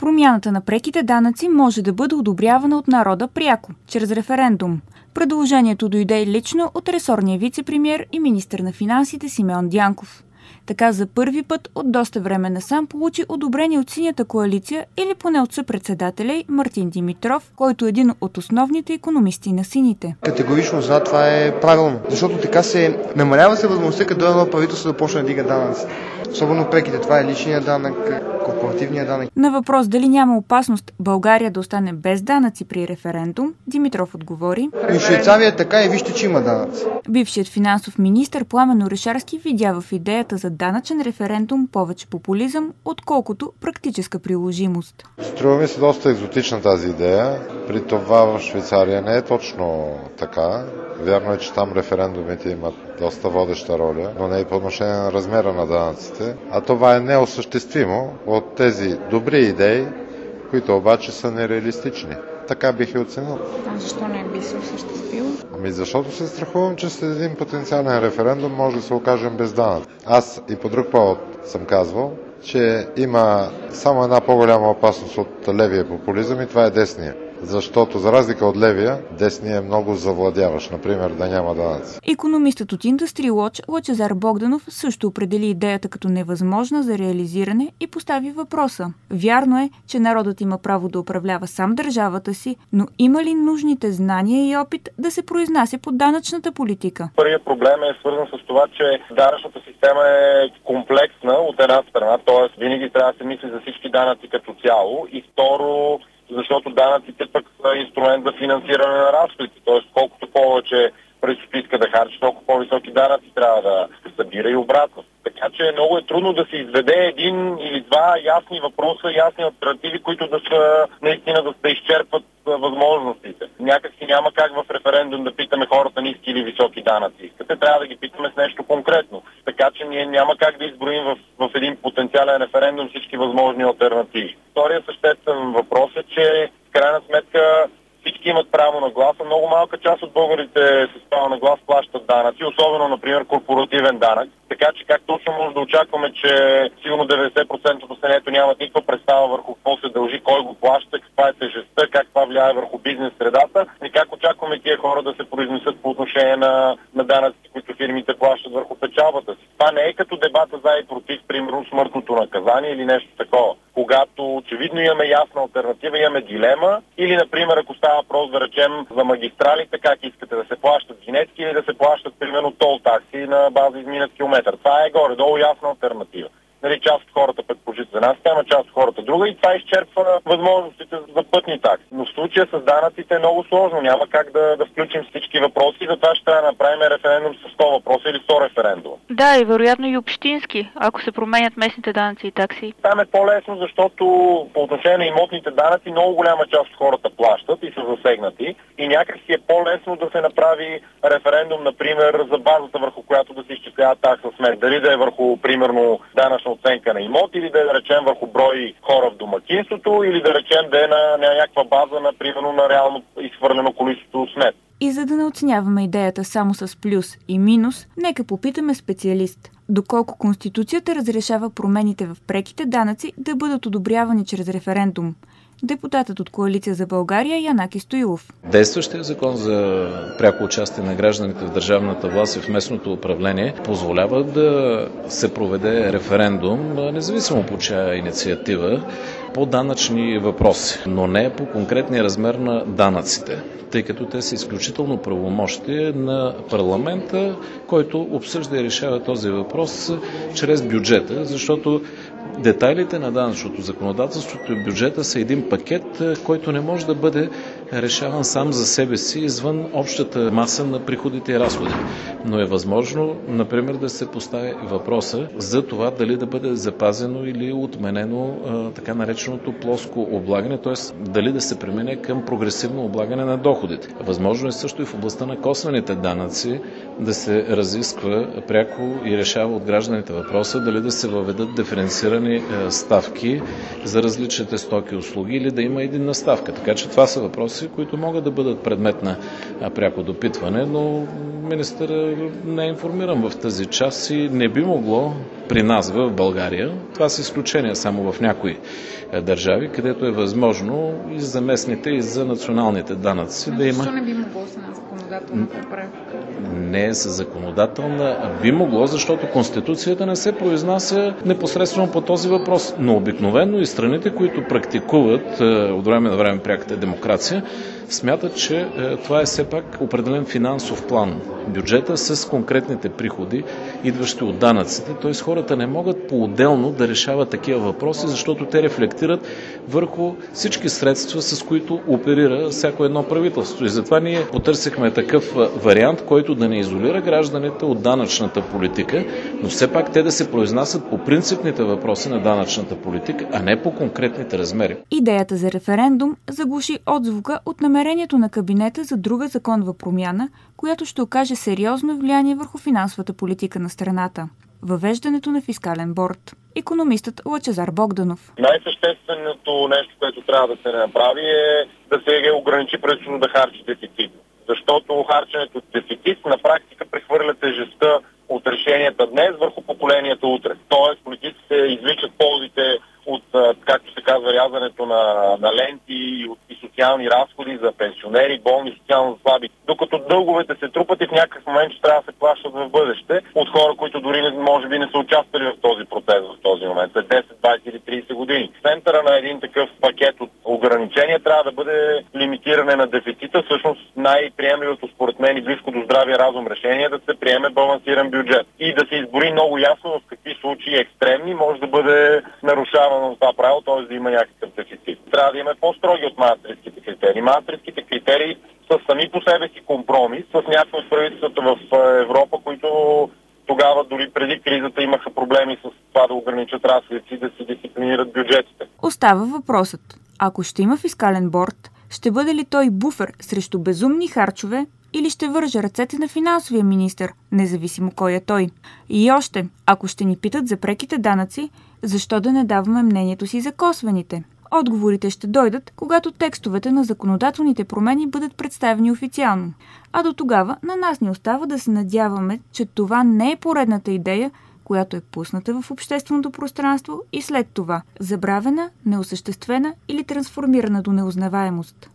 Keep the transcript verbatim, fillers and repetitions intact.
Промяната на преките данъци може да бъде одобрявана от народа пряко, чрез референдум. Предложението дойде лично от ресорния вице-премиер и министър на финансите Симеон Дянков. Така за първи път от доста време насам получи одобрение от Синята коалиция или поне от съпредседателя Мартин Димитров, който е един от основните икономисти на сините. Категорично за това е правилно, защото така се намалява се възможността като едно правителство да почне да дига данъци. Особено преките, това е личният данък, корпоративният данък. На въпрос дали няма опасност България да остане без данъци при референдум, Димитров отговори: И Швейцария така и вижте, че има данъци. Бившият финансов министър Пламен Орешарски видя в идеята за данъчен референдум повече популизъм, отколкото практическа приложимост. Струва ми се доста екзотична тази идея. При това в Швейцария не е точно така. Вярно е, че там референдумите имат доста водеща роля, но не и по отношение на размера на данъците. А това е неосъществимо от тези добри идеи, които обаче са нереалистични. Така бих и оценил. А защо не би се осъществил? Ами защото се страхувам, че след един потенциален референдум може да се окажем без данъци. Аз и по друг повод съм казвал, че има само една по-голяма опасност от левия популизъм и това е десния. Защото за разлика от левия, десния е много завладяващ, например да няма данъци. Икономистът от Industry Watch Лъчезар Богданов също определи идеята като невъзможна за реализиране и постави въпроса. Вярно е, че народът има право да управлява сам държавата си, но има ли нужните знания и опит да се произнася по данъчната политика? Първият проблем е свързан с това, че данъчната система е комплексна от една страна, т.е. винаги трябва да се мисли за всички данъци като цяло, и второ, защото данъците пък са инструмент за финансиране на разходите, т.е. колкото повече правителството иска да харчи, толкова по-високи данъци трябва да събира и обратно. Така че много е трудно да се изведе един или два ясни въпроса, ясни алтернативи, които да са наистина да, да изчерпват възможностите. Някак си няма как в референдум да питаме хората ниски или високи данъци искате, трябва да ги питаме с нещо конкретно. Така че ние няма как да изброим в, в един потенциален референдум всички възможни алтернативи. Втория съществен въпрос е, че в крайна сметка всички имат право на глас, а много малка част от българите с право на глас плащат данъци, особено, например, корпоративен данък. Така че как точно може да очакваме, че сигурно деветдесет процента от населението нямат никаква представа върху какво се дължи, кой го плаща, каква е тежестта, как това влияе върху бизнес средата и как очакваме тия хора да се произнесат по отношение на, на данъците, които фирмите плащат върху печалбата си. Това не е като дебата за и против, примерно, смъртното наказание или нещо такова. Когато очевидно имаме ясна алтернатива, имаме дилема или, например, ако става въпрос да речем за магистралите, как искате да се плащат винетки или да се плащат, примерно, тол такси на база изминат километър. Това е горе-долу ясна алтернатива. Нали, част от хората предпочитат за една система, част от хората друга и това изчерпва възможностите за пътни такси. Но в случая с данъците е много сложно. Няма как да, да включим всички въпроси, затова ще трябва да направим референдум с сто въпроса или сто референдума. Да, и вероятно и общински, ако се променят местните данъци и такси. Там е по-лесно, защото по отношение на имотните данъци много голяма част от хората плащат и са засегнати и някак си е по-лесно да се направи референдум, например, за базата, върху която да се изчислява такса смет. Дали да е върху, примерно, данъчна оценка на имот или да речем върху брой хора в домакинството или да речем да е на, на някаква база, на, примерно, на реално изхвърлено количество смет. И за да не оценяваме идеята само с плюс и минус, нека попитаме специалист. Доколко Конституцията разрешава промените в преките данъци да бъдат одобрявани чрез референдум? Депутатът от Коалиция за България Янаки Стоилов. Действащия закон за пряко участие на гражданите в държавната власт и в местното управление позволява да се проведе референдум, независимо по чия инициатива, по данъчни въпроси, но не по конкретния размер на данъците, тъй като те са изключително правомощие на парламента, който обсъжда и решава този въпрос чрез бюджета, защото детайлите на данъчното законодателството и бюджета са един пакет, който не може да бъде решаван сам за себе си извън общата маса на приходите и разходите. Но е възможно, например, да се постави въпроса за това дали да бъде запазено или отменено а, така нареченото плоско облагане, т.е. дали да се премине към прогресивно облагане на доходите. Възможно е също и в областта на косвените данъци да се разисква пряко и решава от гражданите въпроса дали да се въведат диференцирани ставки за различните стоки и услуги или да има единна ставка. Така че това са въпроси, които могат да бъдат предмет на пряко допитване, но министър не е информиран в тази част и не би могло при нас в България. Това са изключения само в някои държави, където е възможно и за местните, и за националните данъци да има. Защо не би могло с една законодателна поправка? Не е със законодателна, а би могло, защото Конституцията не се произнася непосредствено по този въпрос. Но обикновено и страните, които практикуват от време на време пряката демокрация, смятат, че това е все пак определен финансов план. Бюджета с конкретните приходи, идващи от данъците. Т.е. хората не могат по-отделно да решават такива въпроси, защото те рефлектират върху всички средства, с които оперира всяко едно правителство. И затова ние потърсихме такъв вариант, който да не изолира гражданите от данъчната политика, но все пак те да се произнасят по принципните въпроси на данъчната политика, а не по конкретните размери. Идеята за референдум заглуши отзвука от намерението на кабинета за друга законова промяна, която ще окаже сериозно влияние върху финансовата политика на страната – въвеждането на фискален борд. Икономистът Лъчезар Богданов. Най-същественото нещо, което трябва да се направи, е да се ограничи правителството да харчи дефицит. Защото харченето дефицит на практика прехвърля тежестта от решенията днес върху поколението утре. Тоест политиците извличат ползите от, както се казва, рязането на, на ленти и от и социални разходи за пенсионери, болни, социално слаби. Докато дълговете се трупат и в някакъв момент ще трябва да се плащат в бъдеще от хора, които дори може би не са участвали в този процес в този момент, след десет, двайсет или трийсет години. Центъра на един такъв пакет от ограничения трябва да бъде лимитиране на дефицита. Всъщност най-приемливото според мен и близко до здравия разум решение е да се приеме балансиран бюджет и да се избори много ясно в какви случаи екстремни може да бъде нарушавано това правило, т.е. да има някакъв дефицит. Трябва да има по-строги от маастрихтските критерии. Маастрихтските критерии са сами по себе си компромис с някои от правителствата в Европа, които тогава дори преди кризата имаха проблеми с това да ограничат разходите и да си дисциплинират бюджетите. Остава въпросът. Ако ще има фискален борд, ще бъде ли той буфер срещу безумни харчове или ще върже ръцете на финансовия министър, независимо кой е той? И още, ако ще ни питат за преките данъци, защо да не даваме мнението си за косвените? Отговорите ще дойдат, когато текстовете на законодателните промени бъдат представени официално. А до тогава на нас ни остава да се надяваме, че това не е поредната идея, която е пусната в общественото пространство и след това забравена, неосъществена или трансформирана до неузнаваемост.